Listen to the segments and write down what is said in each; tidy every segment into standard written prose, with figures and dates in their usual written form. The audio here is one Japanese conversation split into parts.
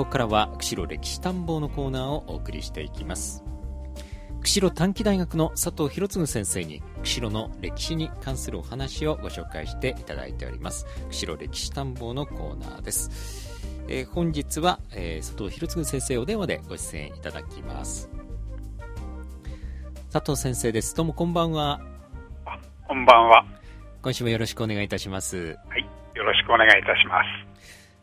ここからは釧路歴史探訪のコーナーをお送りしていきます。釧路短期大学の佐藤博次先生に釧路の歴史に関するお話をご紹介していただいております。釧路歴史探訪のコーナーです。本日は、佐藤博次先生お電話でご出演いただきます。佐藤先生です。どうもこんばんは。 こんばんは。 今週もよろしくお願いいたします。 はい、よろしくお願いいたします。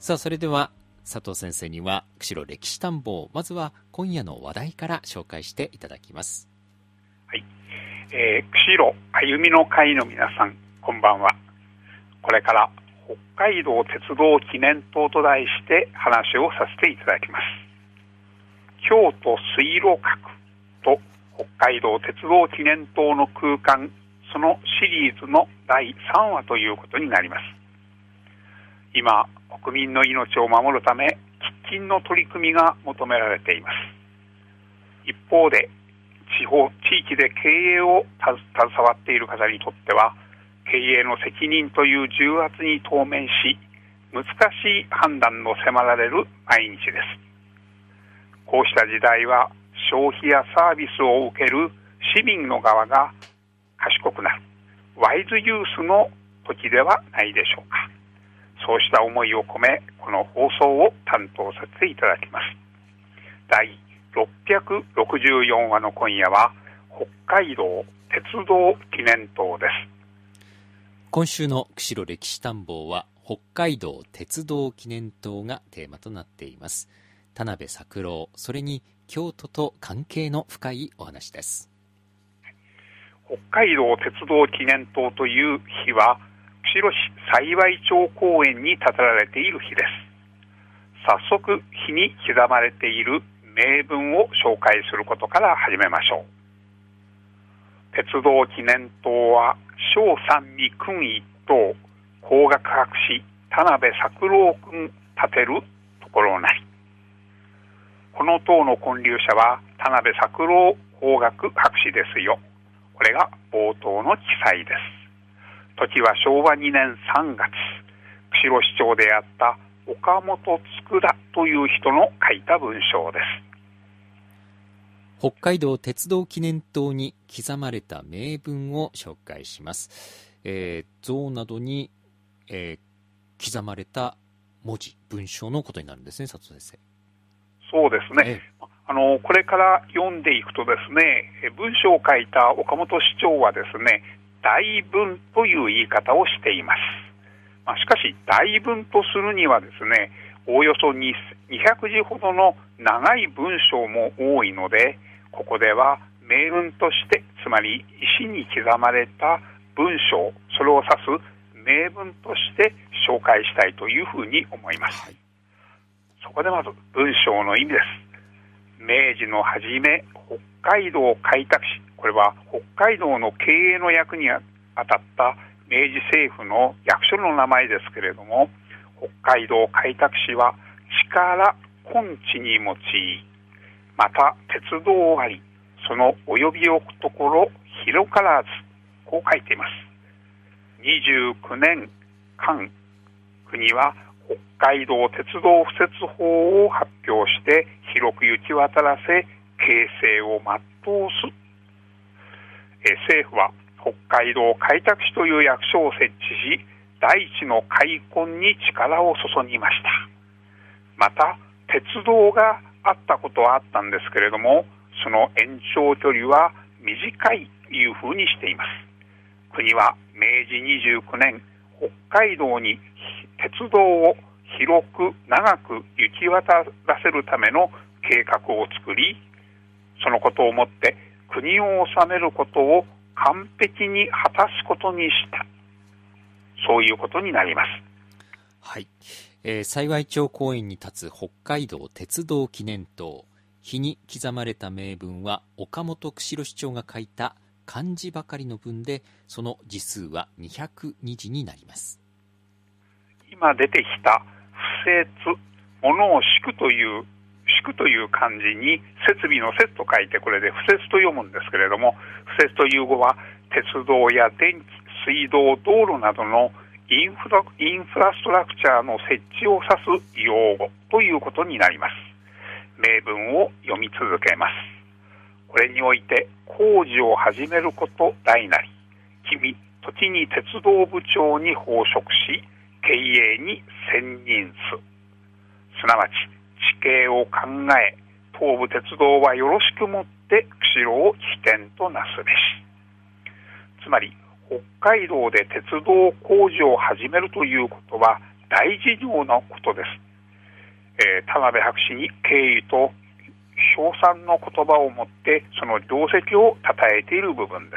さあ、それでは佐藤先生には釧路歴史探訪、まずは今夜の話題から紹介していただきます。 はい、釧路歩みの会の皆さん、こんばんは。これから北海道鉄道記念塔と題して話をさせていただきます。京都水路閣と北海道鉄道記念塔の空間、そのシリーズの第3話ということになります。今、国民の命を守るため喫緊の取り組みが求められています。一方で地域で経営を携わっている方にとっては、経営の責任という重圧に当面し、難しい判断の迫られる毎日です。こうした時代は、消費やサービスを受ける市民の側が賢くなるワイズユースの時ではないでしょうか。そうした思いを込め、この放送を担当させていただきます。第664話の今夜は北海道鉄道記念塔です。 今週の釧路歴史探訪は北海道鉄道記念塔がテーマとなっています。田辺作郎、それに京都と関係の深いお話です。 北海道鉄道記念塔という日は、釧路市幸町公園に建てられている日です。早速、日に刻まれている銘文を紹介することから始めましょう。鉄道記念塔は、小三味君一等、工学博士、田辺作郎君建てるところなり。この塔の建立者は、田辺作郎工学博士ですよ。これが冒頭の記載です。時は昭和2年3月、釧路市長であった岡本佃という人の書いた文章です。 北海道鉄道記念塔に刻まれた銘文を紹介します。像などに、刻まれた文字、文章のことになるんですね、佐藤先生。 そうですね。これから読んでいくとですね、文章を書いた岡本市長はですね、大文という言い方をしています。しかし大文とするにはですね、おおよそ200字ほどの長い文章も多いので、ここでは銘文として、つまり石に刻まれた文章、それを指す銘文として紹介したいというふうに思います。そこでまず文章の意味です。明治の初め、北海道開拓使、これは北海道の経営の役に当たった明治政府の役所の名前ですけれども、北海道開拓使は力根地に用い、また鉄道あり、その及び置くところ広からず、こう書いています。29年間、国は北海道鉄道敷設法を発表して広く行き渡らせ、形成を全うす。政府は北海道開拓使という役所を設置し、大地の開墾に力を注ぎました。また鉄道があったことはあったんですけれども、その延長距離は短いというふうにしています。国は明治29年、北海道に鉄道を広く長く行き渡らせるための計画を作り、そのことをもって国を治めることを完璧に果たすことにした、そういうことになります。 はい、幸町公園に立つ北海道鉄道記念塔、日に刻まれた銘文は岡本釧路市長が書いた漢字ばかりの文で、その字数は202字になります。 今出てきた敷設、物を敷くという漢字に設備の設と書いて、これで敷設と読むんですけれども、敷設という語は鉄道や電気、水道、道路などのインフラストラクチャーの設置を指す用語ということになります。名文を読み続けます。これにおいて工事を始めること大なり、君時に鉄道部長に奉職し、経営に専任すなわち地形を考え、東武鉄道はよろしくもって釧路を起点となすべし。つまり北海道で鉄道工事を始めるということは大事業のことです。田辺博士に敬意と称賛の言葉をもってその業績を称えている部分です。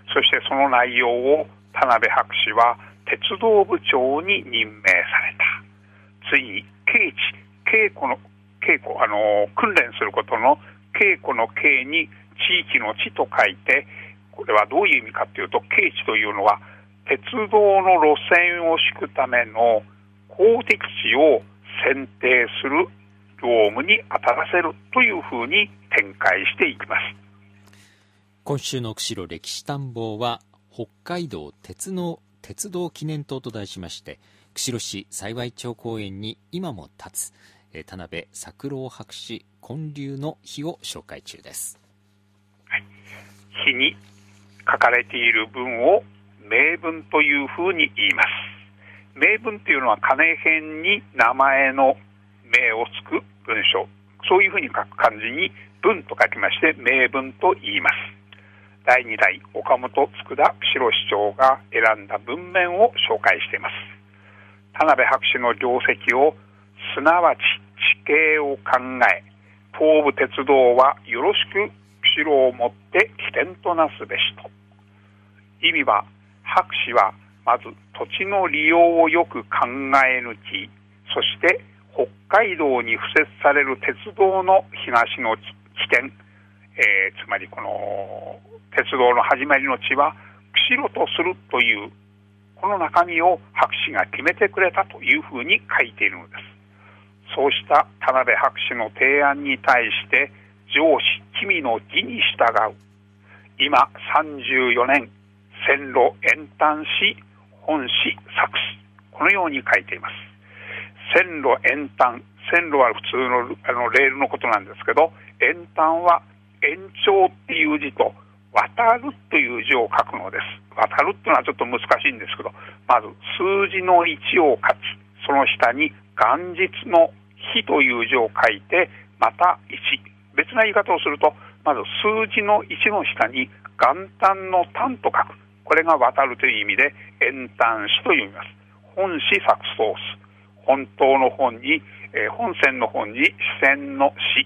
そしてその内容を田辺博士は鉄道部長に任命された。ついに稽古、訓練することの稽古の稽に地域の地と書いて、これはどういう意味かというと、稽地というのは鉄道の路線を敷くための公的地を選定する業務に当たらせるというふうに展開していきます。 今週の釧路歴史探訪は、北海道鉄道記念塔と題しまして、釧路市幸町公園に今も立つ田辺作郎博士建立の碑を紹介中です。 はい、碑に書かれている文を名文というふうに言います。名文というのは金編に名前の名をつく文章、そういうふうに書く漢字に文と書きまして名文と言います。第2代岡本佃釧路市長が選んだ文面を紹介しています。田辺博士の業績をすなわち地形を考え、東武鉄道はよろしく釧路をもって起点となすべしと。意味は、博士はまず土地の利用をよく考え抜き、そして北海道に敷設される鉄道の東の起点、つまりこの鉄道の始まりの地は釧路とするというこの中身を博士が決めてくれたというふうに書いているのです。そうした田辺博士の提案に対して上司君の義に従う。今34年線路延短し本市作詞、このように書いています。線路延短、線路は普通のレールのことなんですけど、延短は延長っていう字と渡るという字を書くのです。渡るっていうのはちょっと難しいんですけど、まず数字の1を書き、その下に元日の日という字を書いて、また1。別な言い方をすると、まず数字の1の下に元旦の旦と書く。これが渡るという意味で延短詩と読みます。本詩作草詩。本当の本に、本線の本に視線の詩、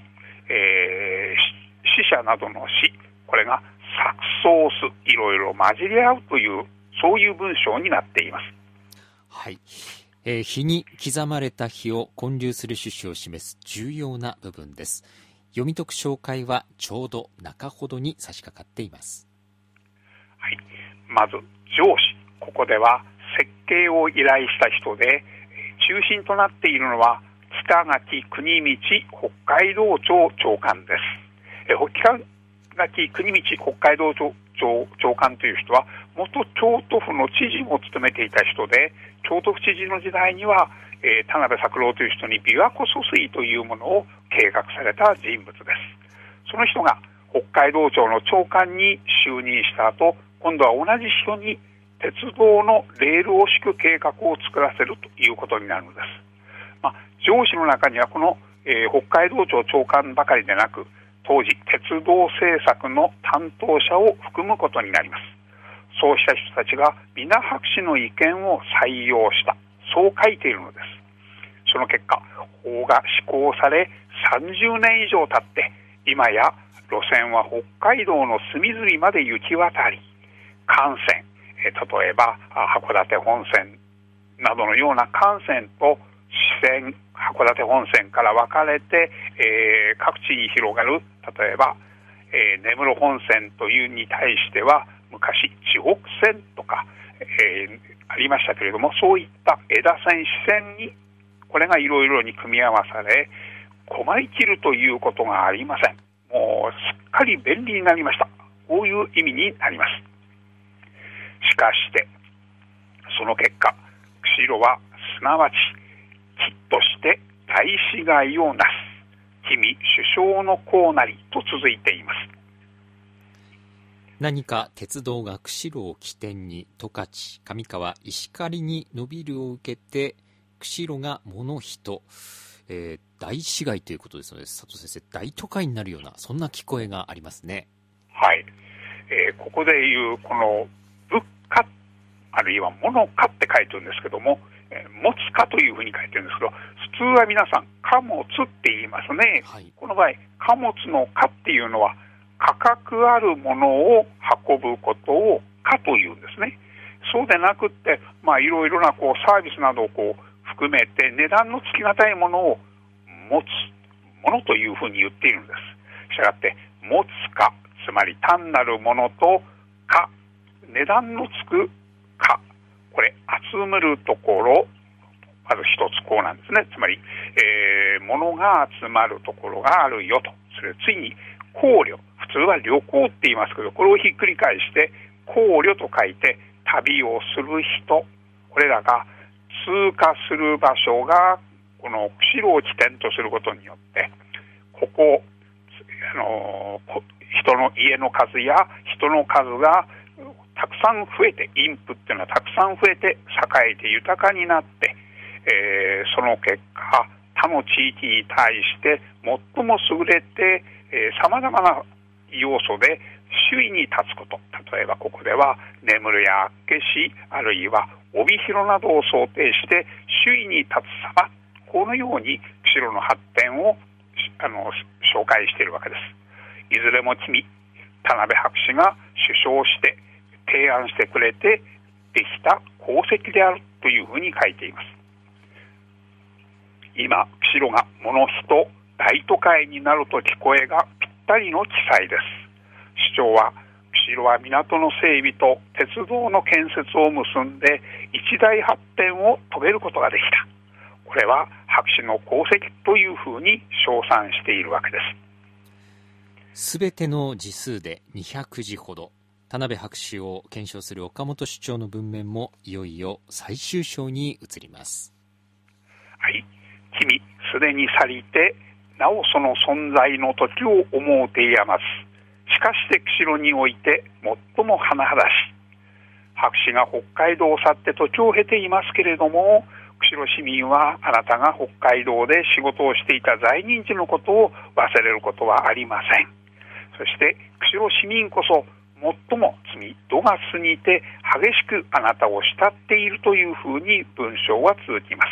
死者などの詩。これが作草詩。いろいろ混じり合うという、そういう文章になっています。 はい。碑に刻まれた碑を建立する趣旨を示す重要な部分です。読み解く紹介はちょうど中ほどに差し掛かっています。 はい、まず上司、ここでは設計を依頼した人で、中心となっているのは北垣国道北海道庁長官です。北垣国道北海道庁長官という人は元京都府の知事も務めていた人で、京都府知事の時代には、田辺作郎という人に琵琶湖疎水というものを計画された人物です。その人が北海道庁の長官に就任した後、今度は同じ人に鉄道のレールを敷く計画を作らせるということになるのです。上司の中にはこの、北海道庁長官ばかりでなく、当時鉄道政策の担当者を含むことになります。そうした人たちが皆博士の意見を採用した、そう書いているのです。その結果、法が施行され30年以上経って、今や路線は北海道の隅々まで行き渡り、幹線、例えば函館本線などのような幹線と支線、函館本線から分かれて、各地に広がる、例えば、根室本線というに対しては昔地北線とか、ありましたけれども、そういった枝線、支線にこれがいろいろに組み合わされ、困りきるということがありません。もうすっかり便利になりました。こういう意味になります。しかしてその結果、釧路はすなわちきっとして大死骸をなす君首相の功なりと続いています。 何か鉄道が釧路を起点に十勝、上川、石狩に伸びるを受けて釧路が物人、大市街ということですので、佐藤先生、大都会になるようなそんな聞こえがありますね。 はい、ここでいうこの物価あるいは物価って書いてるんですけども、持つかというふうに書いてるんですけど、普通は皆さん貨物って言いますね、はい、この場合貨物の貨っていうのは価格あるものを運ぶことを貨というんですね。そうでなくって、いろいろなサービスなどを含めて値段のつきがたいものを持つものというふうに言っているんです。したがって持つ貨、つまり単なるものと貨、値段のつく貨、これ集めるところ、まず一つこうなんですね。つまり、物が集まるところがあるよと。それ次に行旅、普通は旅行って言いますけど、これをひっくり返して行旅と書いて旅をする人、これらが通過する場所がこの釧路を起点とすることによって、ここ人の家の数や人の数がたくさん増えて、インプっていうのはたくさん増えて栄えて豊かになって、その結果他の地域に対して最も優れてさまざまな要素で首位に立つこと、例えばここでは眠るや厚岸、あるいは帯広などを想定して首位に立つ様、このように釧路の発展を紹介しているわけです。いずれも君、田辺博士が主張して提案してくれてできた功績であるというふうに書いています。今釧路が物人大都会になると聞こえがぴったりの記載です。主張は釧路は港の整備と鉄道の建設を結んで一大発展を遂げることができた。これは博士の功績というふうに称賛しているわけです。 すべての字数で200字ほど、田辺博士を検証する岡本主張の文面もいよいよ最終章に移ります。 はい、君すでに去りてなおその存在の時を思うてやまず、しかして釧路において最も甚だし、博士が北海道を去って時を経ていますけれども、釧路市民はあなたが北海道で仕事をしていた在任時のことを忘れることはありません。そして釧路市民こそ最も罪度が過ぎて激しくあなたを慕っているというふうに文章は続きます。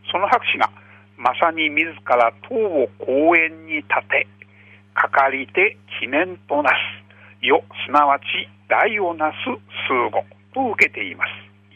その博士がまさに自ら塔を公園に建て、かかりて記念となすよ、すなわち大をなす数語と受けています。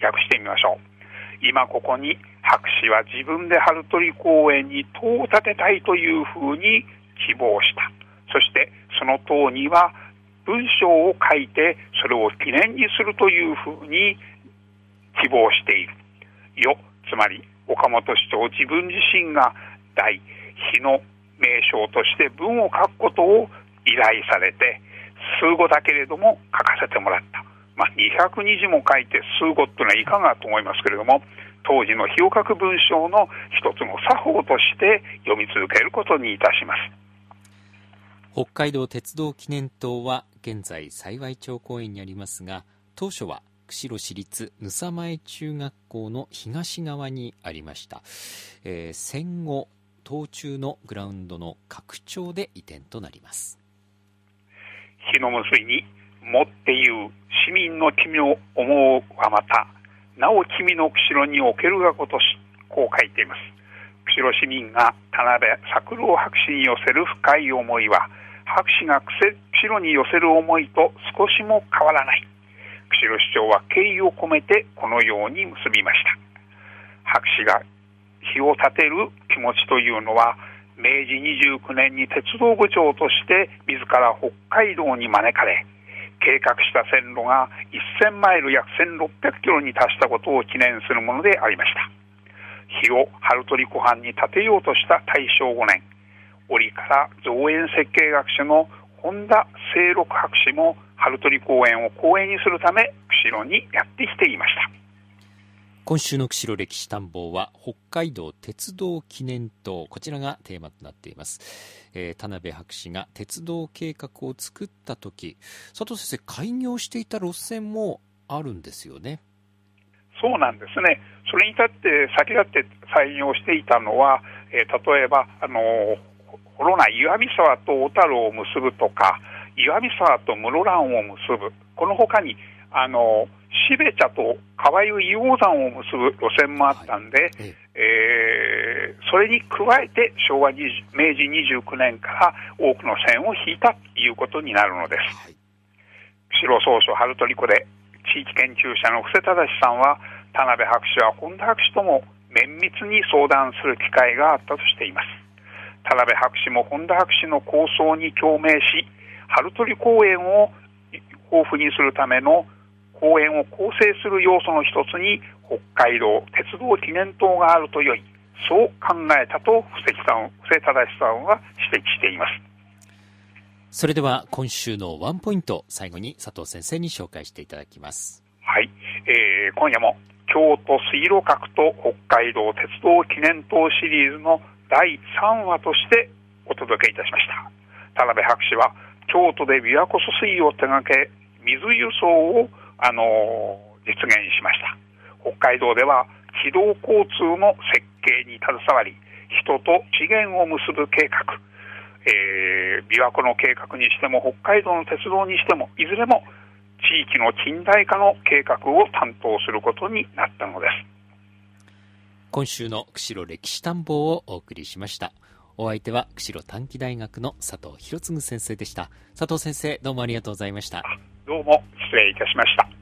訳してみましょう。今ここに博士は自分で春鳥公園に塔を建てたいというふうに希望した。そしてその塔には文章を書いてそれを記念にするというふうに希望しているよ。つまり岡本市長自分自身が大日の名称として文を書くことを依頼されて、数語だけれども書かせてもらった。202字も書いて数語っていうのはいかがと思いますけれども、当時の碑を書く文章の一つの作法として読み続けることにいたします。 北海道鉄道記念塔は現在幸町公園にありますが、当初は釧路市立ぬさまえ中学校の東側にありました。戦後塔中のグラウンドの拡張で移転となります。 日の結びにもっていう市民の君を思うはまたなお君の釧路におけるがことし、こう書いています。釧路市民が田辺作郎博士に寄せる深い思いは、博士が釧路に寄せる思いと少しも変わらない。釧路市長は敬意を込めてこのように結びました。博士が碑を建てる気持ちというのは、明治29年に鉄道部長として自ら北海道に招かれ、計画した線路が1000マイル約1600キロに達したことを記念するものでありました。碑を春鳥湖畔に建てようとした大正5年、折から造園設計学者の本田清六博士も春鳥公園を公園にするため釧路にやってきていました。 今週の釧路歴史探訪は北海道鉄道記念塔、こちらがテーマとなっています。田辺博士が鉄道計画を作った時、佐藤先生、開業していた路線もあるんですよね。 そうなんですね。それに先立って採用していたのは、例えば幌内岩見沢と小樽を結ぶとか、岩見沢と室蘭を結ぶ、この他に標茶と川湯硫黄山を結ぶ路線もあったんで、それに加えて明治29年から多くの線を引いたということになるのです。釧路総署春取湖で地域研究者の布施忠さんは、田辺博士は本田博士とも綿密に相談する機会があったとしています。田辺博士も本田博士の構想に共鳴し、春取公園を豊富にするための公園を構成する要素の一つに北海道鉄道記念塔があるとよい、そう考えたと布施忠さんは指摘しています。 それでは今週のワンポイント、最後に佐藤先生に紹介していただきます。 はい、今夜も京都水路閣と北海道鉄道記念塔シリーズの第3話としてお届けいたしました。田辺博士は京都で琵琶湖疏水を手掛け、水輸送を実現しました。北海道では軌道交通の設計に携わり、人と資源を結ぶ計画、琵琶湖の計画にしても北海道の鉄道にしても、いずれも地域の近代化の計画を担当することになったのです。 今週の釧路歴史探訪をお送りしました。お相手は釧路短期大学の佐藤博次先生でした。佐藤先生、どうもありがとうございました。 どうも失礼いたしました。